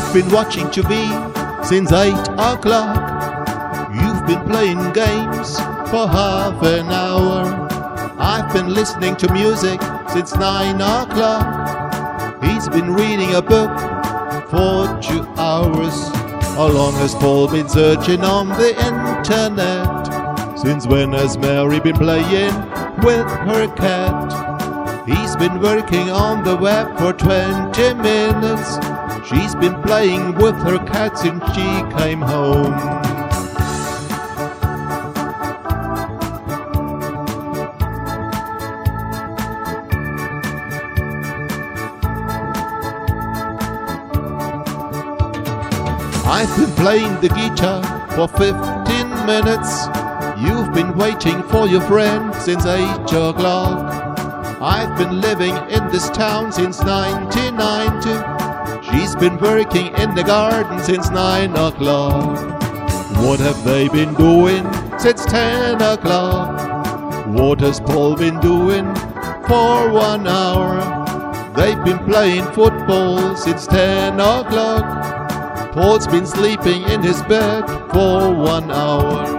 I've been watching TV since 8 o'clock. You've been playing games for half an hour. I've been listening to music since 9 o'clock. He's been reading a book for 2 hours. How long has Paul been searching on the internet? Since when has Mary been playing with her cat? He's been working on the web for 20 minutes. She's been playing with her cat since she came home. I've been playing the guitar for 15 minutes. You've been waiting for your friend since 8 o'clock. I've been living in this town since 1990. She's been working in the garden since 9 o'clock. What have they been doing since 10 o'clock? What has Paul been doing for 1 hour? They've been playing football since 10 o'clock. Paul's been sleeping in his bed for 1 hour.